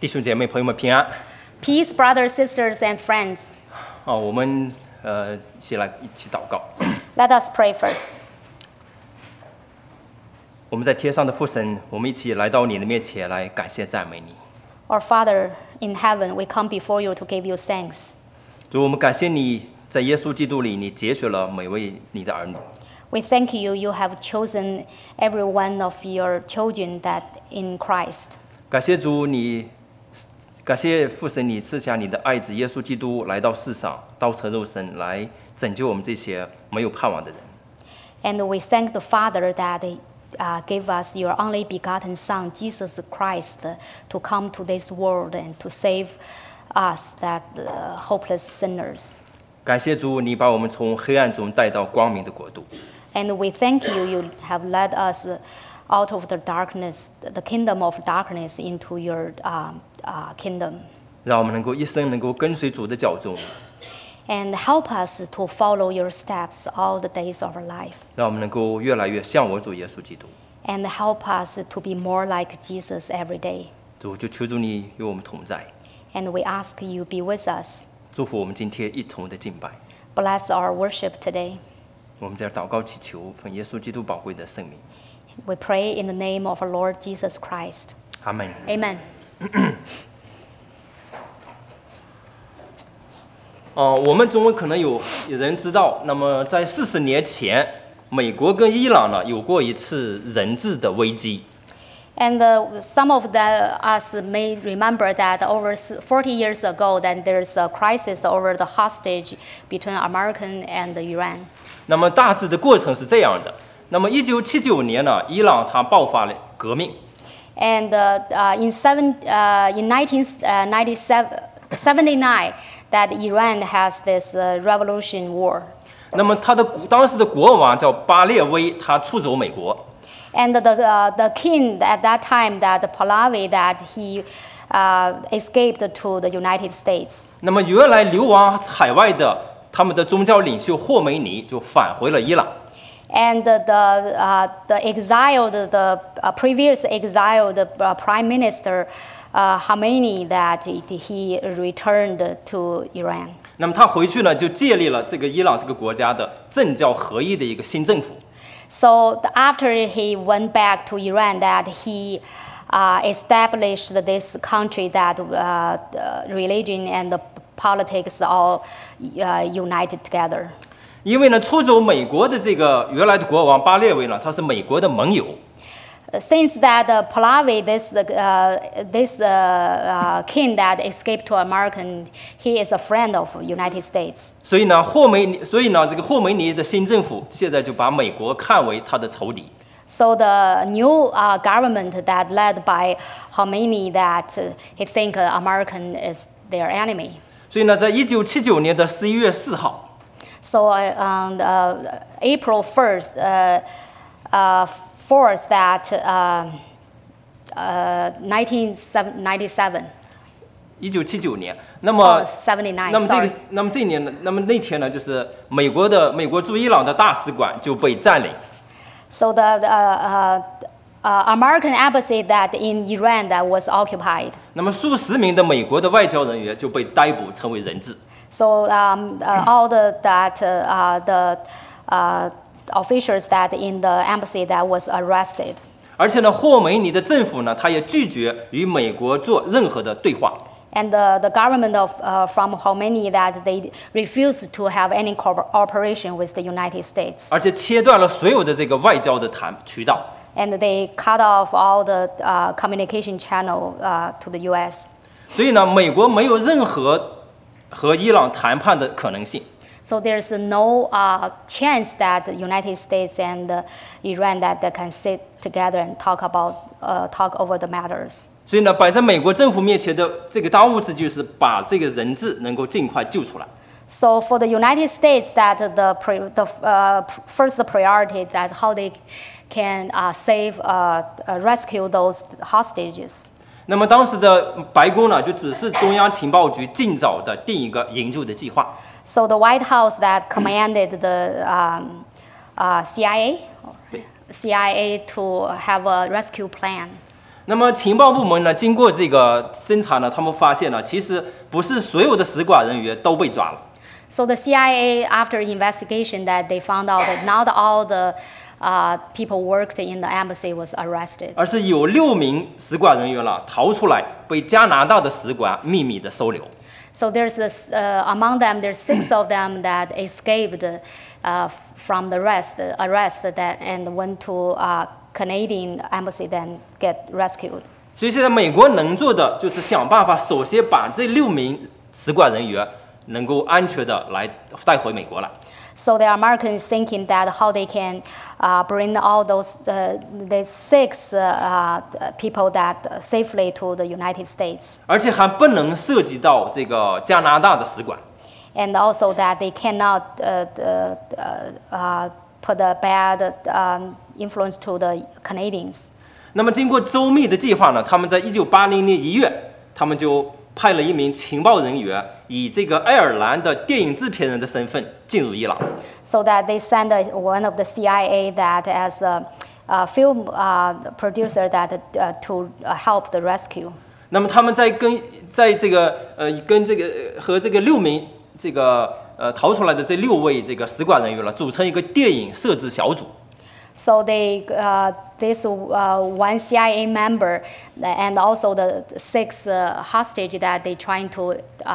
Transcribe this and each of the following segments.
弟兄姐妹朋友们平安。 Peace, brothers, sisters, and friends. 我们一起祷告。 Let us pray first. 我们在天上的父神，我们一起来到你的面前来感谢赞美你。 Our Father in heaven, we come before you to give you thanks. 主，我们感谢你在耶稣基督里，你拣选了每位你的儿女。 We thank you, you have chosen every one of your children that in Christ. 感谢主，感谢父神，你赐下你的爱子耶稣基督来到世上，道成肉身来拯救我们这些没有盼望的人。 And we thank the Father that gave us your only begotten Son, Jesus Christ, to come to this world and to save us, that hopeless sinners. 感谢主，你把我们从黑暗中带到光明的国度。 And we thank you, you have led us out of the darkness, the kingdom of darkness, into your kingdom. 让我们能够一生能够跟随主的脚踪， And help us to follow your steps all the days of our life. 让我们能够越来越像我主耶稣基督。 And help us to be more like Jesus every day. 主，就求主你与我们同在， And we ask you be with us. 祝福我们今天一同的敬拜。 Bless our worship today. 我们在祷告祈求，奉耶稣基督宝贵的圣名， We pray in the name of our Lord Jesus Christ. 阿门。 Amen. 我们中文可能有人知道，那么在40年前，美国跟伊朗呢有过一次人质的危机。 And some of us may remember that over 40 years ago, that there's a crisis over the hostage between American and Iran. 那么大致的过程是这样的：那么1979年呢，伊朗它爆发了革命。 And in 1979, that Iran has this revolution war. 那么当时的国王叫巴列维，他出走美国。 And the king at that time, that Pahlavi, that he escaped to the United States. 那么原来流亡海外的他们的宗教领袖霍梅尼就返回了伊朗。 And the exiled, the previous exiled prime minister Khomeini, that he returned to Iran. 那么他回去呢，就建立了这个伊朗这个国家的政教合一的一个新政府。 So after he went back to Iran, that he established this country, that religion and the politics all united together. 因为呢，出走美国的这个原来的国王巴列维呢，他是美国的盟友。 Since that Pahlavi, this king that escaped to American, he is a friend of United States. 所以呢，这个霍梅尼的新政府现在就把美国看为他的仇敌。 So the new government that led by Khomeini, that he think American is their enemy. 所以呢，在1979年的11月4号， So on April 1st, 4th, that 1997. 1979年，那么 79. 那么这一年呢，那么那天呢，就是美国驻伊朗的大使馆就被占领。 So the American embassy that in Iran that was occupied. 那么数十名的美国的外交人员就被逮捕，成为人质。 So all the officials that in the embassy that was arrested. 而且呢，霍梅尼的政府呢，他也拒绝与美国做任何的对话。 And the government of from Khomeini, that they refused to have any cooperation with the United States. 而且切断了所有的这个外交的渠道。 And they cut off all the communication channel to the U.S. 所以呢，美国没有任何和伊朗谈判的可能性。 So there's no chance that the United States and Iran that they can sit together and talk over the matters. 所以呢，摆在美国政府面前的这个当务之急就是把这个人质能够尽快救出来。 So for the United States, that the first priority, that how they can rescue those hostages. 那么当时的白宫呢，就指示中央情报局尽早的定一个营救的计划。 So the White House that commanded the CIA to have a rescue plan. 那么情报部门呢，经过这个侦查呢，他们发现呢，其实不是所有的使馆人员都被抓了。 So the CIA, after investigation, that they found out that not all the people worked in the embassy was arrested. 而是有6名使馆人员了逃出来，被加拿大的使馆秘密的收留。 So there's among them, there's 6 of them that escaped from the arrest that and went to Canadian embassy, then get rescued. 所以现在美国能做的就是想办法，首先把这6名使馆人员能够安全的来带回美国来。 So the Americans thinking that how they can bring all those the 6 people that safely to the United States, 而且还不能涉及到这个加拿大的使馆。 and also that they cannot put a bad influence to the Canadians. 那么经过周密的计划呢，他们在1980年1月，他们就派了一名情报人员，以这个爱尔兰的电影制片人的身份进入伊朗。 So that they sent one of the CIA that as a film producer that to help the rescue. 那么他们和这个6名逃出来的这6位这个使馆人员了，组成一个电影摄制小组。 So they this one CIA member and also the 6 hostage that they trying to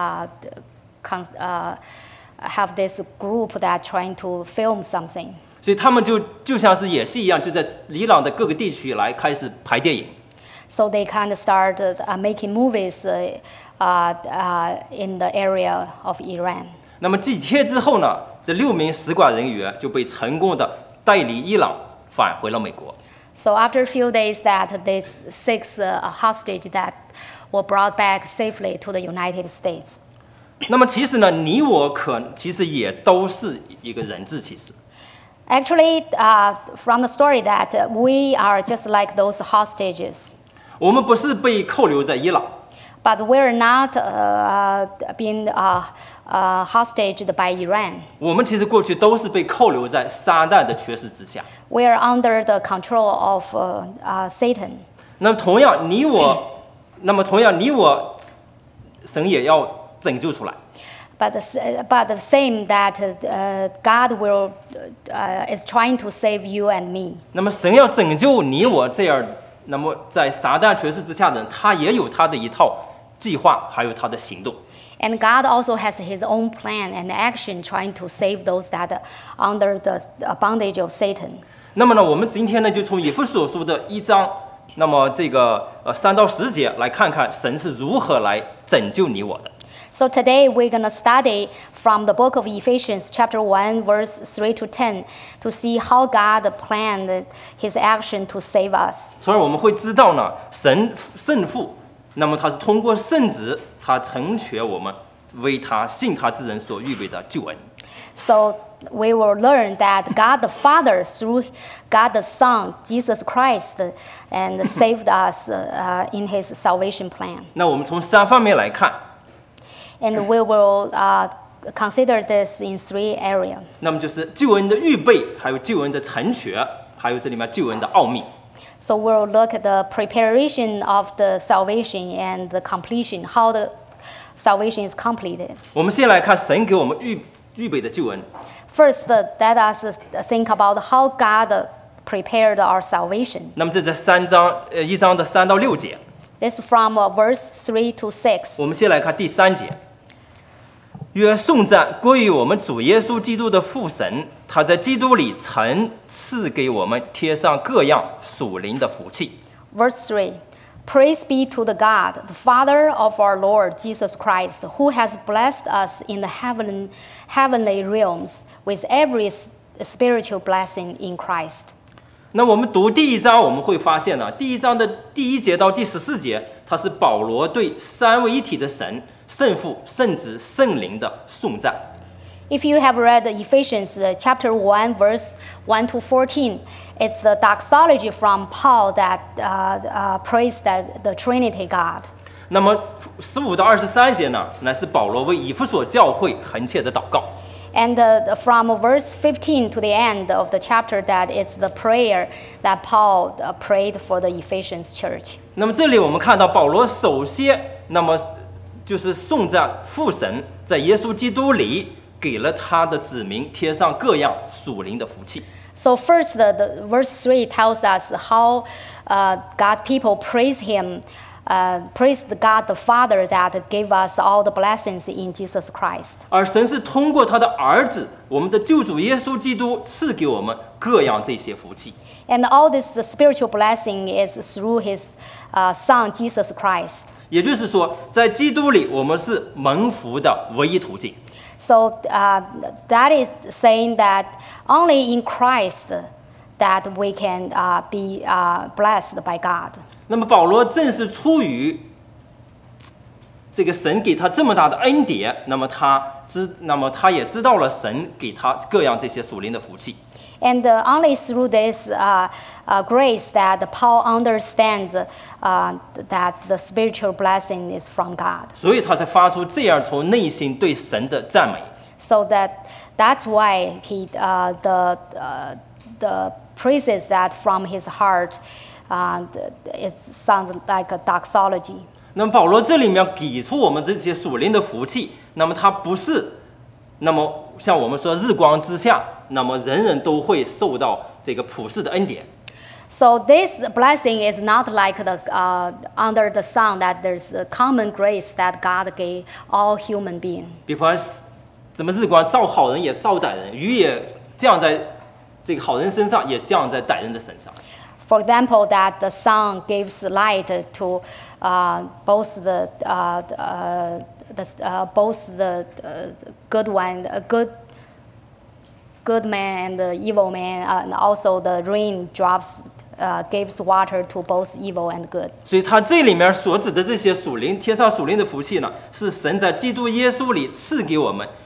have this group that trying to film something. 所以他们就像是演戏一样，就在伊朗的各个地区来开始拍电影。 So they kind of started making movies in the area of Iran. 那么几天之后呢，这6名使馆人员就被成功的带离伊朗，返回了美国。 So after a few days, that these 6 hostage that were brought back safely to the United States. 那么其实呢，你我其实也都是一个人质，其实。 Actually, from the story that we are just like those hostages, 我们不是被扣留在伊朗， but we're not being hostaged by Iran. 我们其实过去都是被扣留在撒旦的权势之下。 We are under the control of Satan. 那么同样你我，神也要拯救出来。 But the same that God will is trying to save you and me. 那么神要拯救你我这样，那么在撒旦权势之下的人，他也有他的一套计划，还有他的行动。 And God also has His own plan and action trying to save those that are under the bondage of Satan. 那么呢，我们今天呢就从以弗所书的1章，那么这个3到10节来看看神是如何来拯救你我的。 So today we're going to study from the book of Ephesians chapter 1 verse 3 to 10 to see how God planned His action to save us. 所以我们会知道呢，圣父，那么他是通过圣子，他成全我们为他信他之人所预备的救恩。 So we will learn that God the Father through God the Son, Jesus Christ, and saved us in His salvation plan. 那我们从3方面来看。 And we will consider this in 3 areas. 那么就是救恩的预备，还有救恩的成全，还有这里面救恩的奥秘。 So we'll look at the preparation of the salvation and the completion, how the salvation is completed. 我们先来看神给我们预备的救恩。 First, let us think about how God prepared our salvation. 那么这在1章的3到6节。 This is from verse 3 to 6. 我们先来看第3节。愿颂赞归于我们主耶稣基督的父神，他在基督里曾赐给我们贴上各样属灵的福气。 Verse 3. Praise be to the God, the Father of our Lord Jesus Christ, who has blessed us in the heavenly realms with every spiritual blessing in Christ. 那我们读第1章，我们会发现呢，第1章的第1节到第14节，它是保罗对3位一体的神、圣父、圣子、圣灵的颂赞。 If you have read Ephesians chapter 1, verse 1 to 14, it's the doxology from Paul that praised the Trinity God. 那么15到23节呢，乃是保罗为以弗所教会恳切的祷告。 And from verse 15 to the end of the chapter, that it's the prayer that Paul prayed for the Ephesians church. 那么这里我们看到保罗首先，那么就是颂赞父神在耶稣基督里给了他的子民贴上各样属灵的福气。 So first, the verse 3 tells us how God's people praise Him, praise God the Father that gave us all the blessings in Jesus Christ. 而神是通过他的儿子，我们的救主耶稣基督赐给我们各样这些福气。 And all this the spiritual blessing is through His Son Jesus Christ. 也就是说，在基督里，我们是蒙福的唯一途径。 So that is saying that only in Christ that we can be blessed by God. 那么保罗正是出于这个神给他这么大的恩典，那么他也知道了神给他各样这些属灵的福气。 And only through this grace that Paul understands that the spiritual blessing is from God. 所以他才发出这样从内心对神的赞美。 So that's why he the praises that from his heart, it sounds like a doxology. 那么保罗这里面给出我们这些属灵的福气，那么他不是，那么像我们说日光之下，那么人人都会受到这个普世的恩典。 So this blessing is not like the under the sun that there's a common grace that God gave all human beings. 比方怎么日光照好人也照歹人，雨也降在这个好人身上，也降在歹人的身上。 For example, that the sun gives light to both the good one, good man and the evil man, and also the rain drops gives water to both evil and good. 所以他这里面所指的这些属灵天上属灵的福气呢，是神在基督耶稣里赐给我们。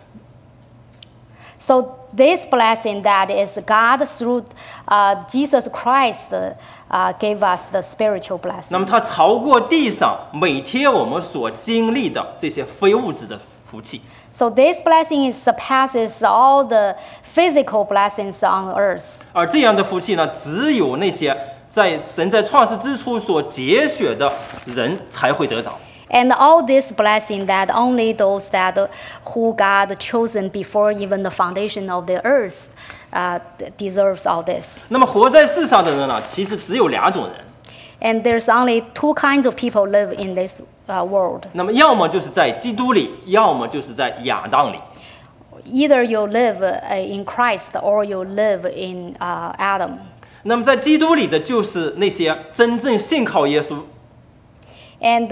So this blessing that is God through Jesus Christ gave us the spiritual blessing. 那么它超过地上每天我们所经历的这些非物质的福气。 So this blessing surpasses all the physical blessings on earth. 而这样的福气呢，只有那些神在创世之初所节选的人才会得着。 And all this blessing that only those that who God chosen before even the foundation of the earth deserves all this. 那么活在世上的人呢，其实只有两种人。 And there's only two kinds of people live in this world. 那么要么就是在基督里，要么就是在亚当里。 Either you live in Christ or you live in Adam. 那么在基督里的就是那些真正信靠耶稣。 And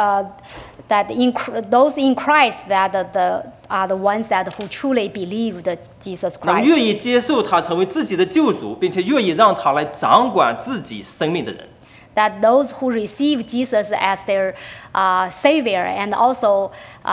those in Christ that are the ones that who truly believe that Jesus 那么 Christ. 愿意接受他成为自己的救主，并且愿意让他来掌管自己生命的人。 That those who receive Jesus as their Savior and also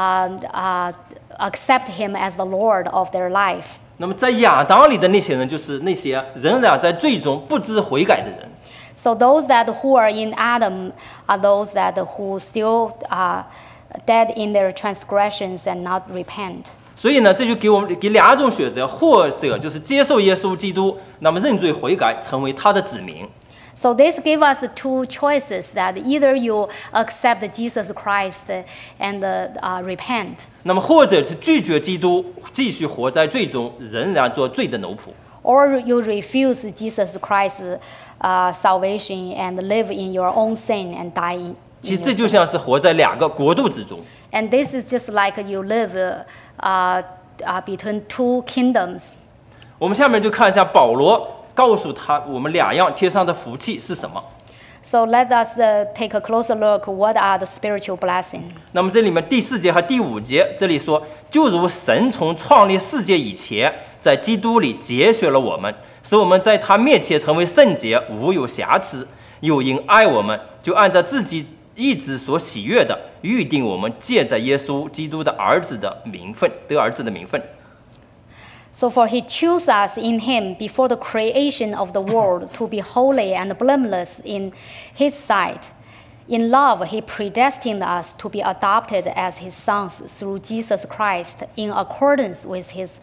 accept Him as the Lord of their life. 那么在亚当里的那些人，就是那些仍然在最终不知悔改的人。 So those that who are in Adam are those that who still are dead in their transgressions and not repent. 所以呢，这就给我们两种选择，或者就是接受耶稣基督，那么认罪悔改，成为他的子民。 So this gives us two choices that either you accept Jesus Christ and repent. 那么或者是拒绝基督，继续活在罪中，仍然做罪的奴仆。 Or you refuse Jesus Christ's salvation and live in your own sin and die in 其实 your 这就 sin. 像是活在两个国度之中。 And this is just like you live between two kingdoms. 我们下面就看一下保罗告诉我们两样天上的福气是什么。 So let us take a closer look. What are the spiritual blessings? 那么这里面第4节和第5节，这里说，就如神从创立世界以前，在基督里节选了我们，使我们在他面前成为圣洁，无有瑕疵。又因爱我们，就按照自己意志所喜悦的，预定我们借在耶稣基督的儿子的名分，得儿子的名分。 So for he chose us in him before the creation of the world to be holy and blameless in his sight. In love, he predestined us to be adopted as his sons through Jesus Christ in accordance with his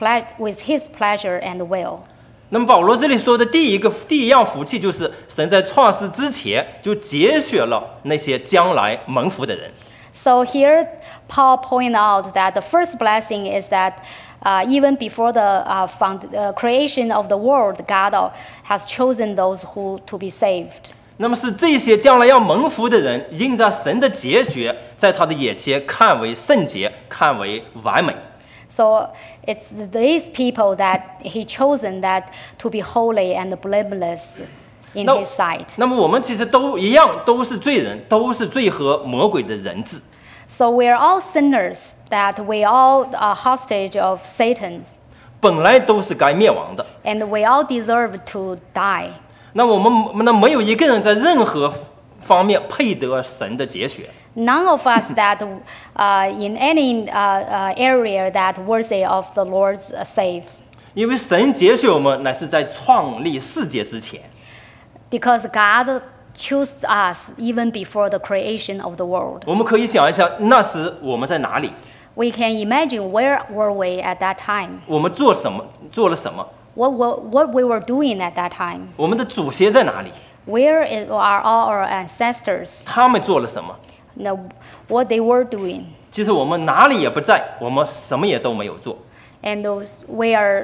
pleasure and will. 那么保罗这里说的第一样福气，就是神在创世之前就节选了那些将来蒙福的人。 So here, Paul pointed out that the first blessing is that even before the creation of the world, God has chosen those who to be saved. 那么是这些将来要蒙福的人，因着神的节选，在他的眼前看为圣洁，看为完美。 So it's these people that he chosen that to be holy and blameless in his sight. 那么我们其实都一样，都是罪人，都是罪和魔鬼的人质。 So we are all sinners, that we all are hostage of Satan, 本来都是该灭亡的。 and we all deserve to die. 那我们没有一个人在任何方面配得神的节选。 None of us that in any area that worthy of the Lord's save. 因为神节选我们，乃是在创立世界之前。 Because God chose us even before the creation of the world. 我们可以想一下，那时我们在哪里？ We can imagine where were we at that time. 我们做了什么？ What we were doing at that time. 我们的祖先在哪里？ Where are all our ancestors? 他们做了什么？ What they were doing. 其实我们哪里也不在，我们什么也都没有做。 And we were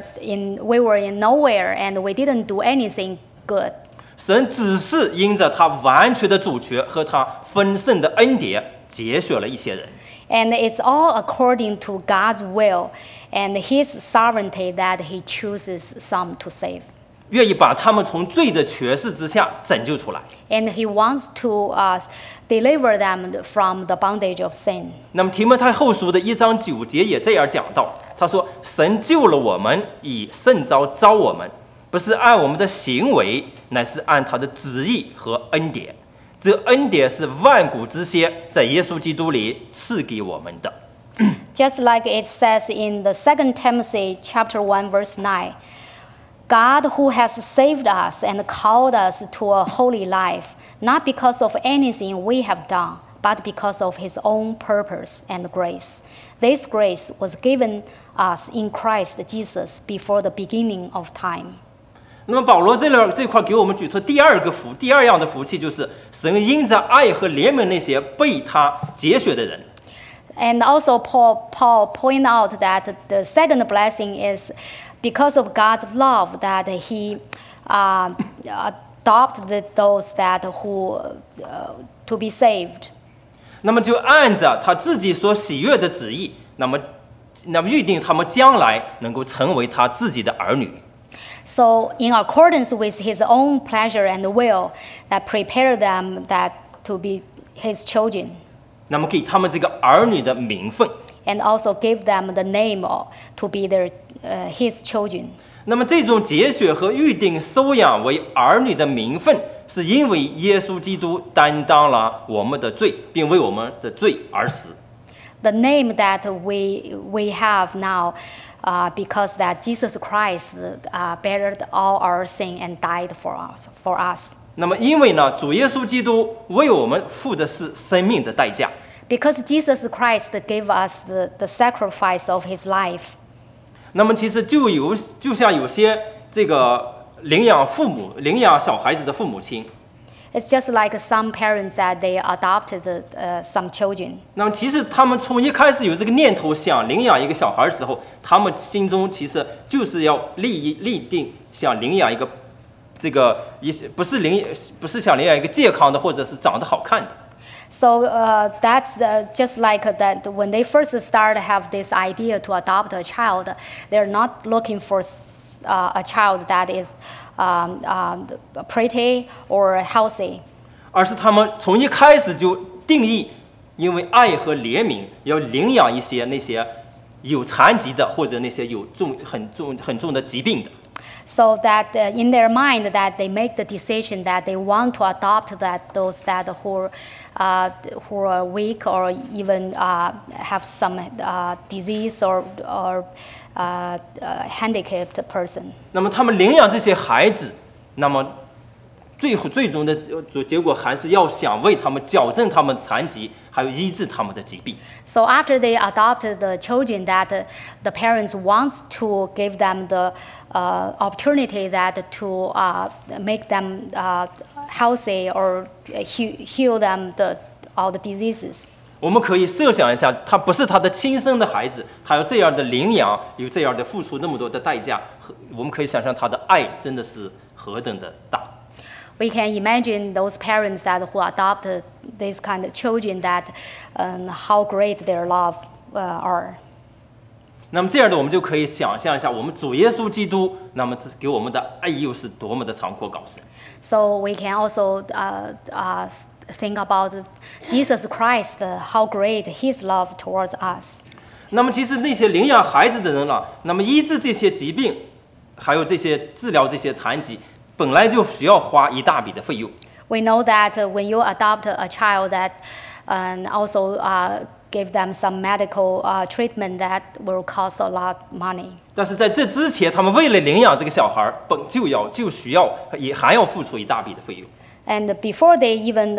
in nowhere, and we didn't do anything good. 神只是因着他完全的主权和他丰盛的恩典，节选了一些人。 And it's all according to God's will and his sovereignty that he chooses some to save. 愿意把他们从罪的权势之下拯救出来。 And he wants to deliver them from the bondage of sin. 那么提摩太后书的1章9节也这样讲到，他说：“神救了我们，以圣召召我们，不是按我们的行为，乃是按他的旨意和恩典。这恩典是万古之先在耶稣基督里赐给我们的。” Just like it says in the 2 Timothy chapter 1 verse 9, God who has saved us and called us to a holy life, not because of anything we have done, but because of his own purpose and grace. This grace was given us in Christ Jesus before the beginning of time. 那么保罗这块给我们举出第二样的福气，就是神因着爱和怜悯那些被他节选的人。 And also Paul point out that the second blessing is because of God's love that he adopted those that who to be saved. 那么就按着他自己所喜悦的旨意，那么预定他们将来能够成为他自己的儿女。 So in accordance with his own pleasure and will, that prepared them that to be his children. 那么给他们这个儿女的名分。 And also gave them the name to be his children. 那么这种节选和预定收养为儿女的名分，是因为耶稣基督担当了我们的罪，并为我们的罪而死。 The name that we have now, because that Jesus Christ bared all our sin and died for us. 那么因为呢，主耶稣基督为我们付的是生命的代价。 Because Jesus Christ gave us the sacrifice of his life. 那么其实就像有些这个领养小孩子的父母亲， It's just like some parents that they adopted some children. 那么其实他们从一开始有这个念头想领养一个小孩的时候，他们心中其实就是要立定想领养一个不是想领养一个健康的或者是长得好看的。 So that's just like that when they first start to have this idea to adopt a child, they're not looking for a child that is pretty or healthy. 而是他们从一开始就定义，因为爱和怜悯，要领养一些那些有残疾的或者那些有很重的疾病的。 So that in their mind that they make the decision that they want to adopt those who are weak or even have some disease or handicapped person. 那么他们领养这些孩子，那么最终的结果还是要想为他们矫正他们残疾，还有医治他们的疾病。 So after they adopted the children, that the parents wants to give them the opportunity that to make them healthy or heal them all the diseases. 我们可以设想一下，他不是他的亲生的孩子，他有这样的领养，有这样的付出那么多的代价，我们可以想象他的爱真的是何等的大。 We can imagine those parents that who adopt these kind of children, that how great their love are. 那么这样的，我们就可以想象一下，我们主耶稣基督，那么给我们的爱又是多么的长阔高深。 So we can also think about Jesus Christ, how great His love towards us. 那么其实那些领养孩子的人了，那么医治这些疾病，还有这些治疗这些残疾，本来就需要花一大笔的费用。 We know that when you adopt a child, that also give them some medical treatment that will cost a lot of money. 但是在这之前，他们为了领养这个小孩，就需要也还要付出一大笔的费用。 And before they even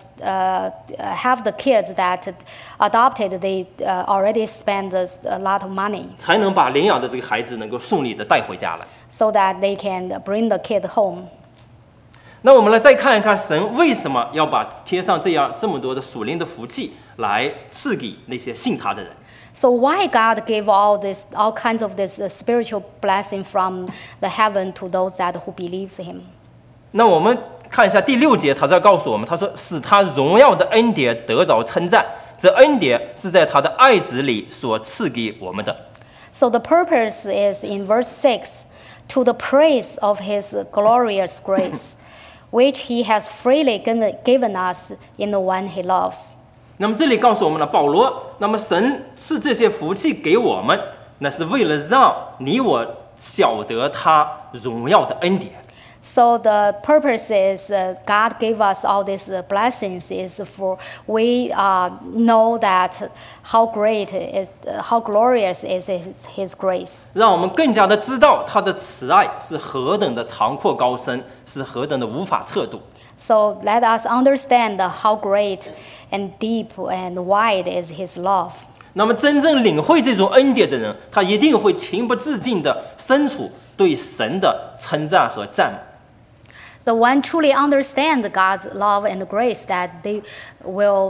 have the kids that adopted, they already spend a lot of money 才能把领养的这个孩子能够顺利的带回家来。 so that they can bring the kid home. 那我们来再看一看神为什么要把贴上这么多的属灵的福气来赐给那些信他的人。 So why God gave all kinds of this spiritual blessing from the heaven to those that who believes Him? 那我们看一下第6节，他在告诉我们，他说使他荣耀的恩典得着称赞，这恩典是在他的爱子里所赐给我们的。 So the purpose is in verse 6, to the praise of His glorious grace, which He has freely given us in the one He loves. 那么这里告诉我们了，保罗，那么神赐这些福气给我们，那是为了让你我晓得他荣耀的恩典。 So the purpose is God gave us all these blessings is for we know that how glorious is His grace. 让我们更加的知道他的慈爱是何等的长阔高深，是何等的无法测度。 So let us understand how great and deep and wide is His love. 那么真正领会这种恩典的人，他一定会情不自禁地生出对神的称赞和赞美。 The one truly understands God's love and grace, that they will,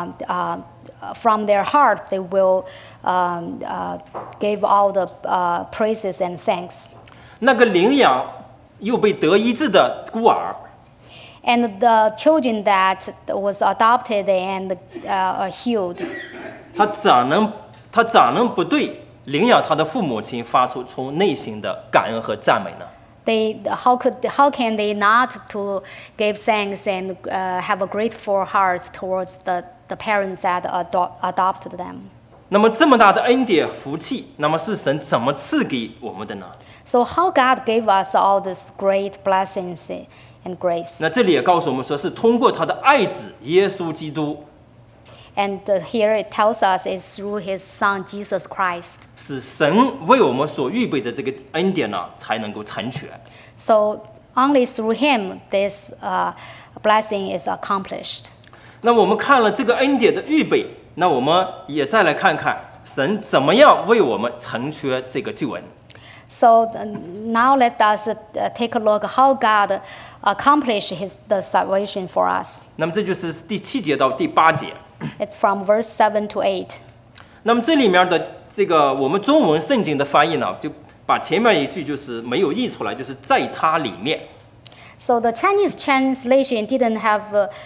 from their heart, they will give all the praises and thanks. 那个领养又被得医治的孤儿， And the children that was adopted and are healed, 他咋能不对领养他的父母亲发出从内心的感恩和赞美呢？ how can they not to give thanks and have a grateful heart towards the parents that adopted them? 那么这么大的恩典福气，那么是神怎么赐给我们的呢？ So how God gave us all these great blessings and grace? 那这里也告诉我们说，是通过他的爱子耶稣基督， And here it tells us it's through His Son Jesus Christ. 是神为我们所预备的这个恩典呢，才能够成全。 So only through Him this blessing is accomplished. 那我们看了这个恩典的预备，那我们也再来看看神怎么样为我们成全这个救恩。 So now let us take a look how God accomplished the salvation for us. 那么这就是第7节到第8节。 It's from verse 7 to 8. 那么这里面的这个我们中文圣经的翻译呢，就把前面一句就是没有译出来，就是在他里面。 So the Chinese translation didn't have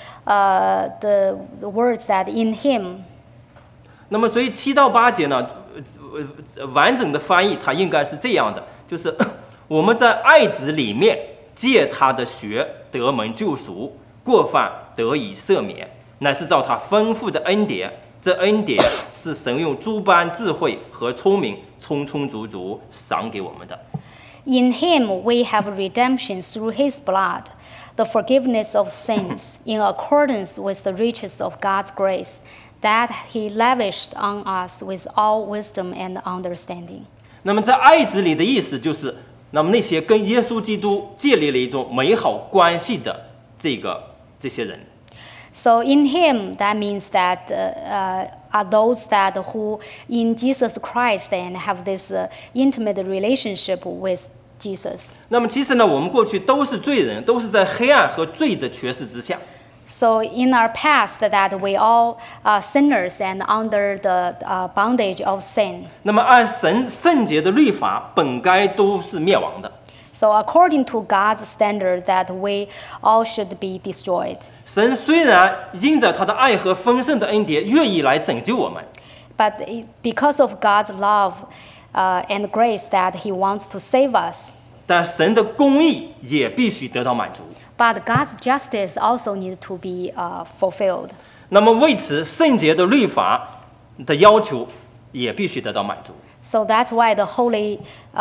the words that in Him. 那么所以7到8节呢，完整的翻译它应该是这样的，就是我们在爱子里面借他的血得蒙救赎，过犯得以赦免，乃是照他丰富的恩典。这恩典是神用诸般智慧和聪明充充足足赏给我们的。 In Him we have redemption through His blood, the forgiveness of sins, in accordance with the riches of God's grace, that He lavished on us with all wisdom and understanding. 那么在爱子里的意思就是，那么那些跟耶稣基督建立了一种美好关系的这些人。 So in him, that means that are those that who in Jesus Christ and have this intimate relationship with Jesus. 那么其实呢，我们过去都是罪人，都是在黑暗和罪的权势之下。 So in our past, that we all are sinners and under the bondage of sin. 那么按神圣洁的律法，本该都是灭亡的。 So according to God's standard, that we all should be destroyed. 神虽然因着他的爱和丰盛的恩典，愿意来拯救我们， But because of God's love and grace that He wants to save us, 但神的公义也必须得到满足。 but God's justice also needs to be fulfilled. 那么为此，圣洁的律法的要求也必须得到满足。 So that's why the holy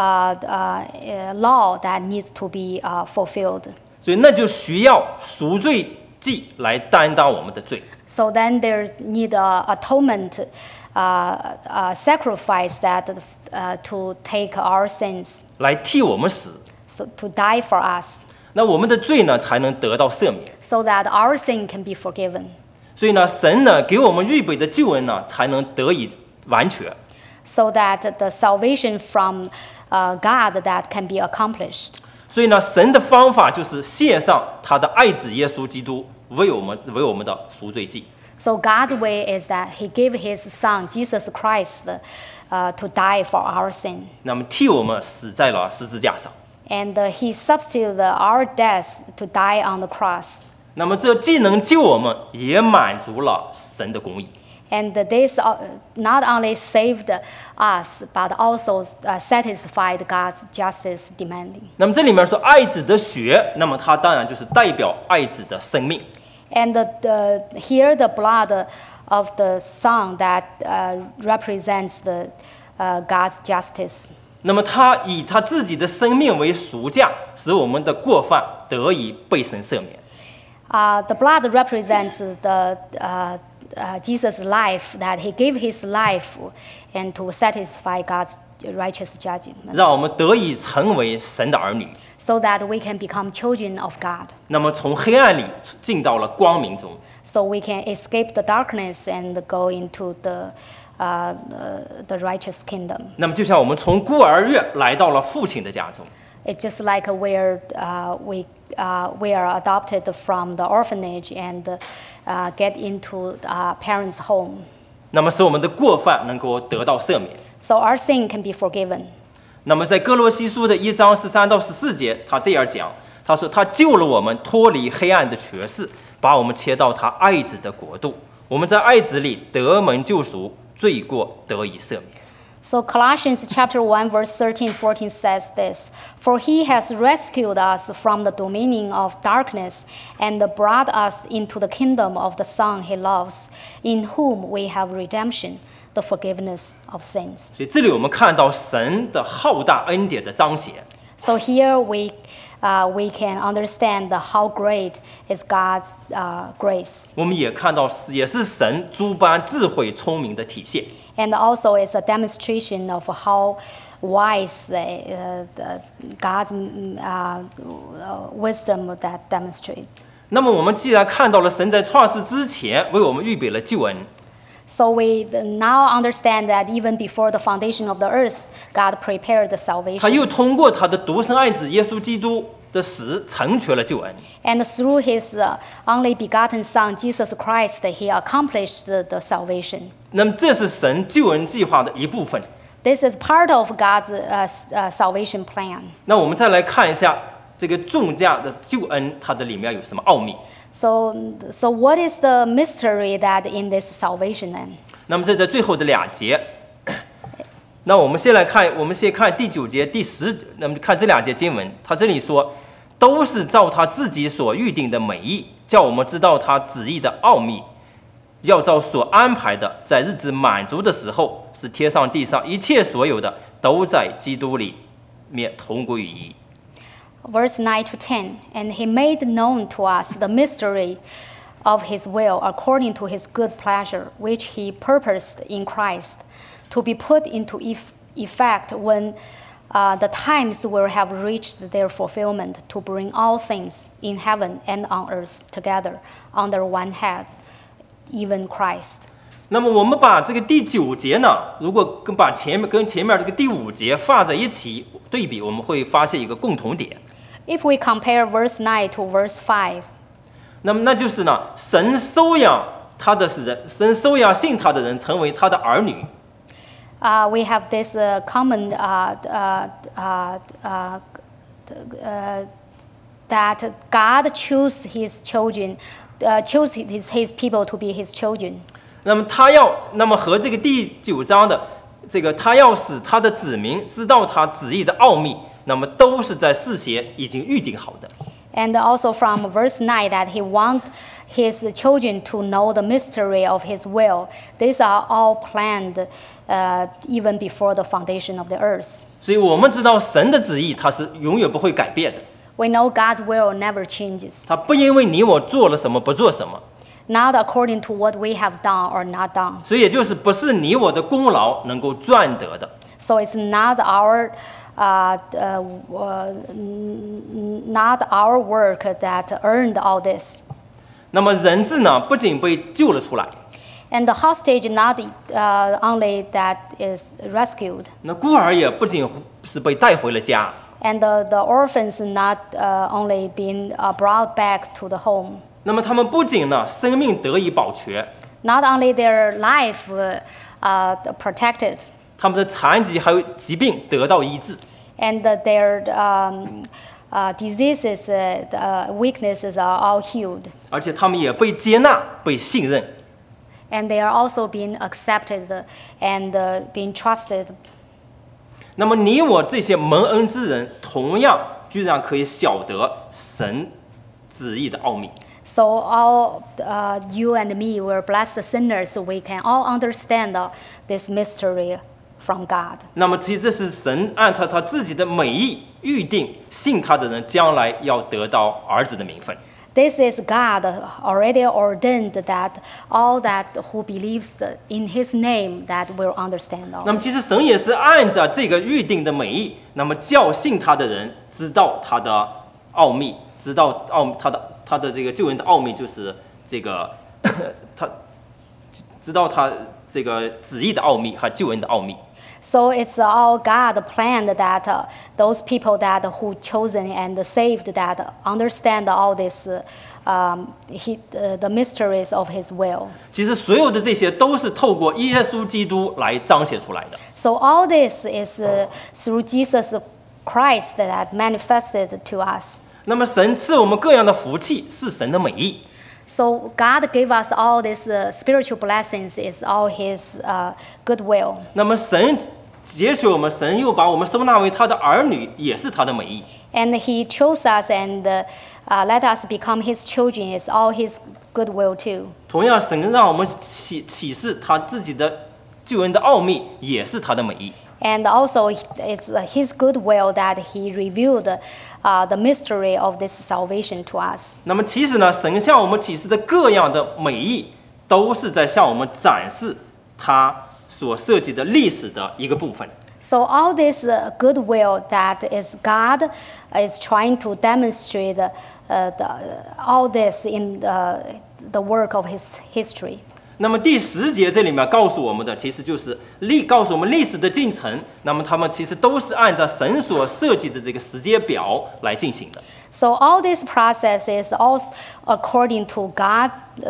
law that needs to be fulfilled. 所以那就需要赎罪祭来担当我们的罪。 So then there's need atonement sacrifice that to take our sins, 来替我们死， so to die for us, 那我们的罪呢才能得到赦免。 so that our sin can be forgiven. 所以呢，神呢给我们预备的救恩呢才能得以完全。 So that the salvation from God that can be accomplished. 所以呢，神的方法就是献上他的爱子耶稣基督为我们的赎罪祭。 So God's way is that He gave His Son Jesus Christ to die for our sin, 那么替我们死在了十字架上。 and He substituted our death to die on the cross. 那么这既能救我们，也满足了神的公义。 And this not only saved us, but also satisfied God's justice demanding. 那么这里面说爱子的血，那么它当然就是代表爱子的生命。 And here the blood of the Son that represents the God's justice. 那么他以他自己的生命为赎价，使我们的过犯得以被神赦免。 The blood represents the Jesus' life, that He gave His life and to satisfy God's righteous judgment, 让我们得以成为神的儿女。 so that we can become children of God. 那么从黑暗里进到了光明中。 So we can escape the darkness and go into the righteous kingdom. 那么就像我们从孤儿院来到了父亲的家中。 It's just like where we are adopted from the orphanage and get into parents' home. 那么使我们的过犯能够得到赦免。 So our sin can be forgiven. 那么在哥罗西书的1章13到14节，他这样讲，他说他救了我们脱离黑暗的权势，把我们切到他爱子的国度。我们在爱子里得蒙救赎，罪过得以赦免。 So Colossians chapter 1 verse 13-14 says this, "For He has rescued us from the dominion of darkness and brought us into the kingdom of the Son He loves, in whom we have redemption, the forgiveness of sins." 所以这里我们看到神的浩大恩典的彰显。 So here we can understand how great is God's grace. 我们也看到也是神诸般智慧聪明的体现。 And also it's a demonstration of how wise God's wisdom that demonstrates. 那么我们既然看到了神在创世之前为我们预备了救恩， So we now understand that even before the foundation of the earth, God prepared the 他 salvation. 又通过他的独生爱子耶稣基督的死成全了救恩。 And through His only begotten Son, Jesus Christ, He accomplished the salvation. 那么这是神救恩计划的一部分。 This is part of God's salvation plan. 那我们再来看一下这个重价的救恩，它的里面有什么奥秘？ So what is the mystery that in this salvation then? 那么这在最后的2节，那我们先看第9节、第10，那么看这2节经文，他这里说，都是照他自己所预定的美意，叫我们知道他旨意的奥秘，要照所安排的，在日子满足的时候，使天上地上一切所有的都在基督里面同归于一。 Verse 9-10, "And He made known to us the mystery of His will according to His good pleasure, which He purposed in Christ, to be put into effect when the times will have reached their fulfillment to bring all things in heaven and on earth together under one head, even Christ. 那么我们把这个第9节呢，如果把前面这个第5节放在一起对比，我们会发现一个共同点。 If we compare verse 9 to verse 5, 那么那就是呢，神收养他的人，神收养信他的人成为他的儿女。 we have this common that God chose His children, chose his people to be His children. 那么和这个第9章的这个他要使他的子民知道他旨意的奥秘，那么都是在事先已经预定好的。 And also from verse 9 that He wants His children to know the mystery of His will. These are all planned even before the foundation of the earth. 所以我们知道神的旨意它是永远不会改变的。 We know God's will never changes. 他不因为你我做了什么不做什么。 Not according to what we have done or not done. 所以也就是不是你我的功劳能够赚得的。 So it's not our work that earned all this. 那么人质呢，不仅被救了出来， And the hostage not only that is rescued. 那孤儿也不仅是被带回了家， And the orphans not only been brought back to the home. 那么他们不仅呢生命得以保全， Not only their life protected. 他们的残疾还有疾病得到医治， And their diseases, weaknesses are all healed. 而且他们也被接纳、被信任。 And they are also being accepted and being trusted. 那么你我这些蒙恩之人，同样居然可以晓得神旨意的奥秘。 So all you and me were blessed sinners, so we can all understand this mystery from God. 那么其实这是神按照他自己的美意预定，信他的人将来要得到儿子的名分。 This is God already ordained that all that who believes in His name that will understand all. 那么其实神也是按照这个预定的美意，那么叫信他的人知道他的奥秘，知道他的这个救恩的奥秘，就是这个他知道他这个旨意的奥秘和救恩的奥秘。 So it's all God planned that those people that who chosen and saved that understand all this, the mysteries of His will. 其实所有的这些都是透过耶稣基督来彰显出来的。 So all this is through Jesus Christ that manifested to us. 那么神赐我们各样的福气是神的美意。 So God gave us all these spiritual blessings is all His goodwill. 那么神拣选我们，神又把我们收纳为他的儿女，也是他的美意。 And He chose us and let us become His children is all His goodwill too. 同样，神让我们启示他自己的救恩的奥秘，也是他的美意。 And also it's His goodwill that He revealed the mystery of this salvation to us. 那么其实呢，神向我们启示的各样的美意，都是在向我们展示他所涉及的历史的一个部分。 So all this goodwill that is God is trying to demonstrate all this in the work of His history. 那么第10节这里面告诉我们的，其实就是告诉我们历史的进程。那么他们其实都是按照神所设计的这个时间表来进行的。 So all this process is all according to God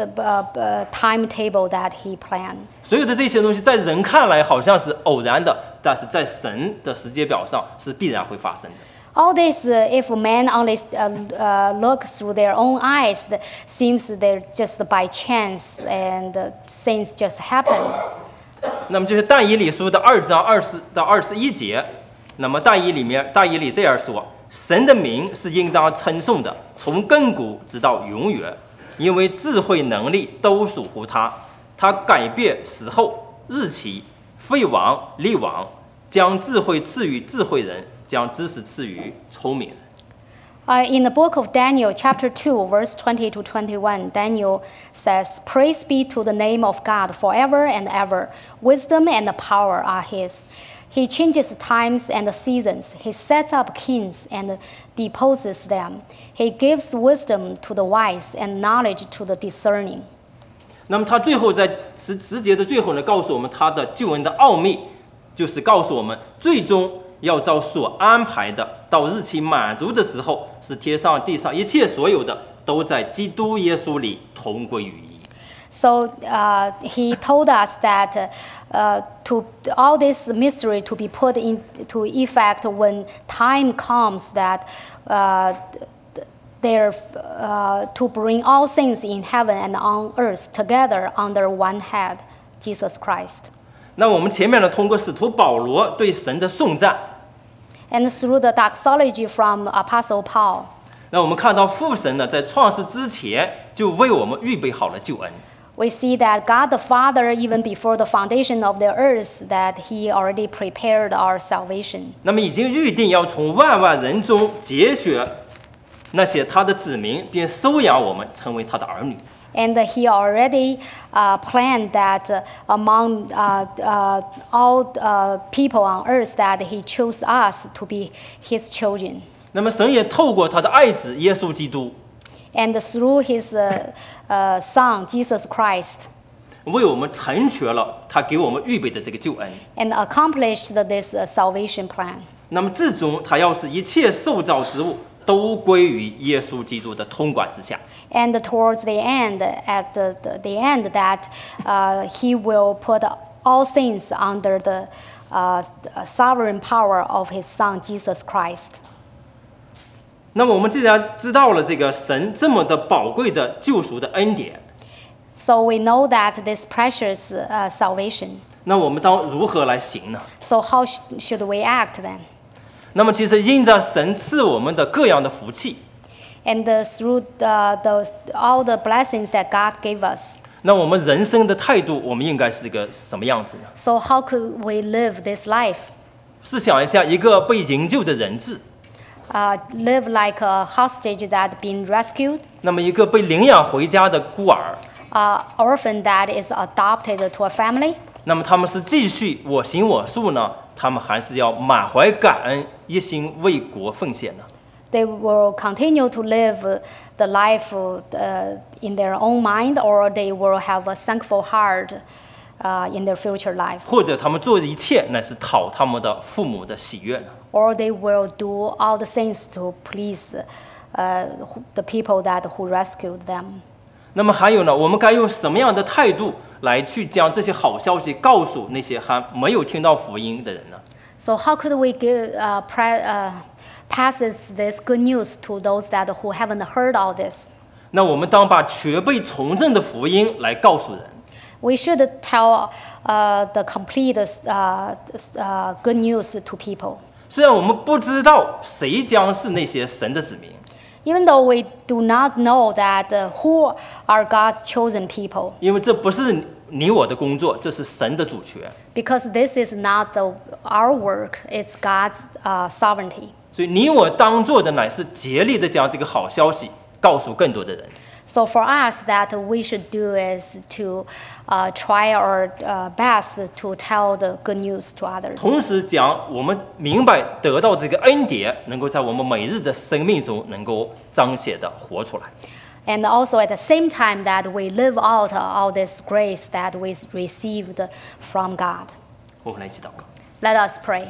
timetable that He planned. 所有的这些东西在人看来好像是偶然的，但是在神的时间表上是必然会发生的。 All this, if man only look through their own eyes, seems they're just by chance and things just happen. 那么就是但以理书的2章20到21节，那么但以理这样说：神的名是应当称颂的，从亘古直到永远，因为智慧能力都属乎他。他改变时候、日期，废王立王，将智慧赐予智慧人，将知识赐予聪明人。 In the book of Daniel, chapter 2, verse 20 to 21, Daniel says, "Praise be to the name of God forever and ever. Wisdom and power are His. He changes times and seasons. He sets up kings and deposes them. He gives wisdom to the wise and knowledge to the discerning. 那么他最后在十节的最后呢，告诉我们他的救恩的奥秘，就是告诉我们最终要照所安排的，到日期满足的时候，是天上地上一切所有的都在基督耶稣里同归于一。 So he told us that to all this mystery to be put into effect when time comes, that to bring all things in heaven and on earth together under one head, Jesus Christ. 那我们前面呢，通过使徒保罗对神的颂赞， And through the doxology from Apostle Paul, 那我们看到父神呢，在创世之前就为我们预备好了救恩。 we see that God the Father, even before the foundation of the earth, that he already prepared our salvation. 那么已经预定要从万万人中拣选那些他的子民，并收养我们成为他的儿女。 And he already planned that among all people on earth, that he chose us to be his children. 那么神也透过他的爱子耶稣基督， And through his son, Jesus Christ, 为我们成全了他给我们预备的这个救恩。 and accomplished this salvation plan. 那么至终他要使一切受造之物都归于耶稣基督的统管之下。 And towards the end, at the end, that he will put all things under the sovereign power of his son, Jesus Christ. 那么我们既然知道了这个神这么的宝贵的救赎的恩典， So we know that this precious salvation. 那我们当如何来行呢？ So how should we act then? 那么其实因着神赐我们的各样的福气， And through all the blessings that God gave us. 那我们人生的态度，我们应该是个什么样子呢？ So how could we live this life? 试想一下，一个被营救的人质， Live like a hostage that been rescued, 那么一个被领养回家的孤儿， orphan that is adopted to a family. 那么他们是继续我行我素呢，他们还是要满怀感恩，一心为国奉献呢？ They will continue to live the life in their own mind, or they will have a thankful heart in their future life. 或者他们做一切乃是讨他们的父母的喜悦呢？ Or they will do all the things to please the people who rescued them. 那么还有呢，我们该用什么样的态度来去将这些好消息告诉那些还没有听到福音的人呢？ So how could we passes this good news to those who haven't heard all this? 那我们当把全被重振的福音来告诉人。 We should tell the complete good news to people. 虽然我们不知道谁将是那些神的子民， Even though we do not know that who are God's chosen people, 因为这不是你我的工作，这是神的主权。 because this is not our work, it's God's sovereignty. 所以你我当做的乃是竭力的将这个好消息告诉更多的人。 So for us, that we should do is to try our best to tell the good news to others. 同时将我们明白得到这个恩典，能够在我们每日的生命中能够彰显的活出来。 And also at the same time that we live out all this grace that we received from God. 我们来一起祷告。 Let us pray.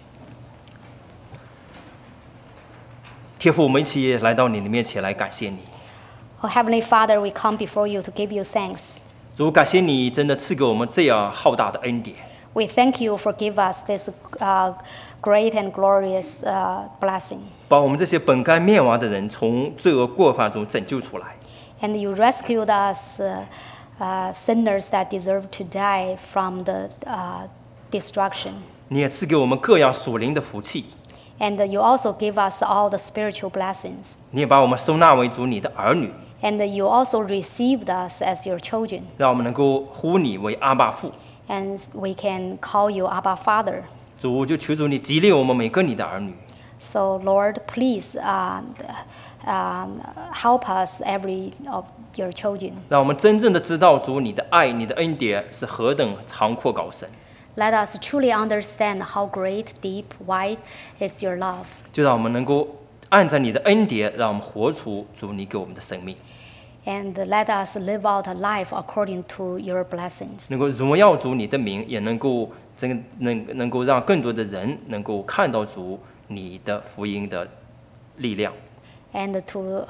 天父，我们一起来到你的面前来感谢你。 Oh, Heavenly Father, we come before you to give you thanks. 主，感谢你真的赐给我们这样浩大的恩典。 We thank you for giving us this great and glorious blessing. 把我们这些本该灭亡的人从罪恶过犯中拯救出来。 And you rescued us, sinners that deserve to die from the destruction. 你也赐给我们各样属灵的福气。 And you also give us all the spiritual blessings. 你也把我们收纳为主你的儿女， And you also received us as your children. 让我们能够呼你为阿爸父。 And we can call you Abba Father. 主，就求主你激励我们每个你的儿女， So Lord, please help us, every of your children. 让我们真正的知道主你的爱、你的恩典是何等长阔高深。 Let us truly understand how great, deep, wide is your love. 就让我们能够按照你的恩典，让我们活出主你给我们的生命， And let us live out a life according to your blessings. 能够荣耀主你的名，也能够能够让更多的人能够看到主你的福音的力量。 And to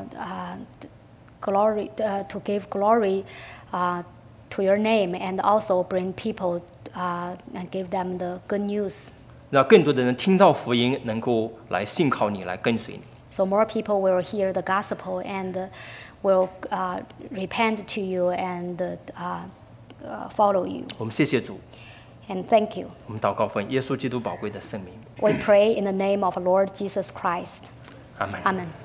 to give glory to your name, and also bring people and give them the good news. 让更多的人听到福音，能够来信靠你，来跟随你。 So more people will hear the gospel and will repent to you and follow you. 我们谢谢主， And thank you. 我们祷告奉耶稣基督宝贵的圣名， We pray in the name of Lord Jesus Christ. 阿门。 Amen.